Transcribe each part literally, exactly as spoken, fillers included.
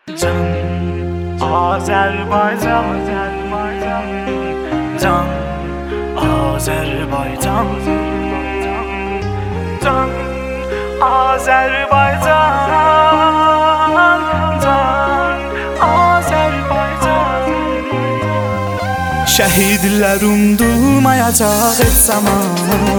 Can Azerbaycan, Azerbaycan, Can Azerbaycan, Can Azerbaycan, Can Azerbaycan. Şehitler unutmayacak heç zaman,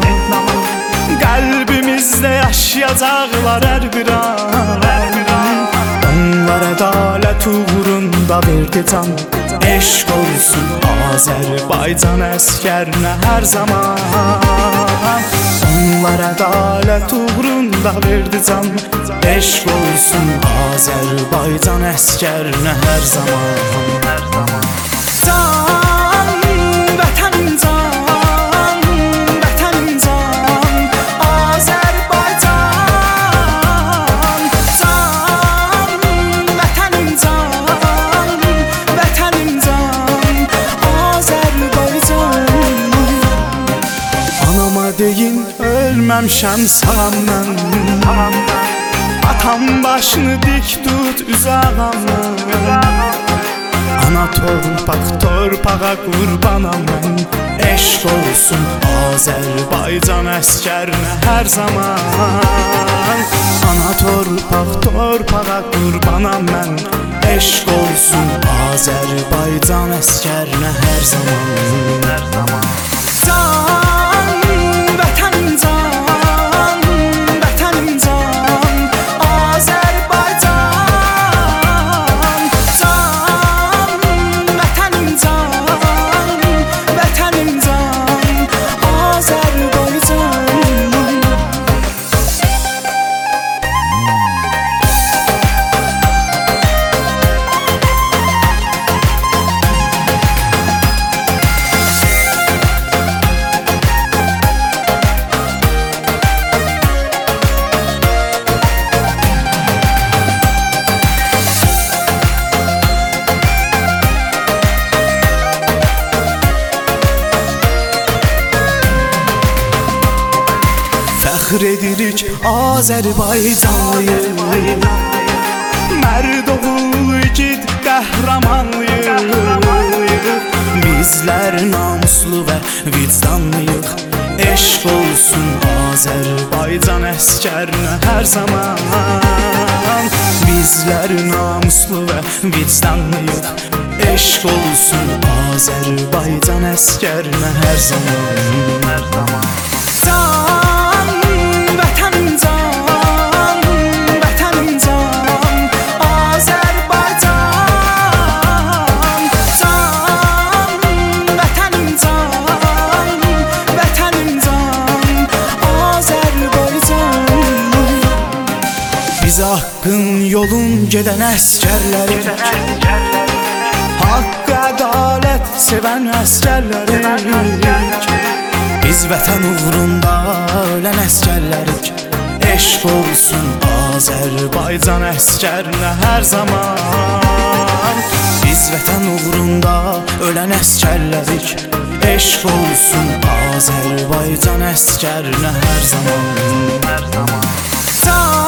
kalbimizde yaşayacaklar her bir an. Onlar adalet uğrunda verdi can. Eşk olsun Azerbaycan əskerine her zaman. Onlar adalet uğrunda verdi can. Eşk olsun Azerbaycan əskerine her zaman. Can, vətənim can, vətənim can, Azerbaycan. Can, vətənim can, vətənim can, Azerbaycan. Anama deyin ölməmişəm sağam mən. Atam başını dik tut üzağamdan. Ana torpak torpağa qurbanam mən. Eşq olsun Azerbaycan əskerine her zaman. Ana torpak torpağa qurbanam mən. Eşq olsun Azerbaycan əskerine her zaman. Can, vətənim can, vətənim can, Azerbaycan. Can, vətənim can, vətənim can, Azerbaycan. Fəxr edirik Azərbaycanlıyıq, mərd oğul igid qəhrəmanlıyıq. Bizlər namuslu və vicdanlıyıq. Eşq olsun Azərbaycan əskerine her zaman. Bizlər namuslu və vicdanlıyıq. Eşq olsun Azərbaycan əskerine her zaman. Can, vətənim can, vətənim can, Azerbaycan. Can, vətənim can, vətənim can, Azerbaycan. Biz haqqın yolun gedən əskerlərik, haqqı ədalət sevən əskerlərik. Biz vətən uğrunda ölən əskerlərik. Eşq olsun Azerbaycan əskerine her zaman. Biz vətən uğrunda ölən əskerlərik. Eşq olsun Azerbaycan əskerine her zaman. Can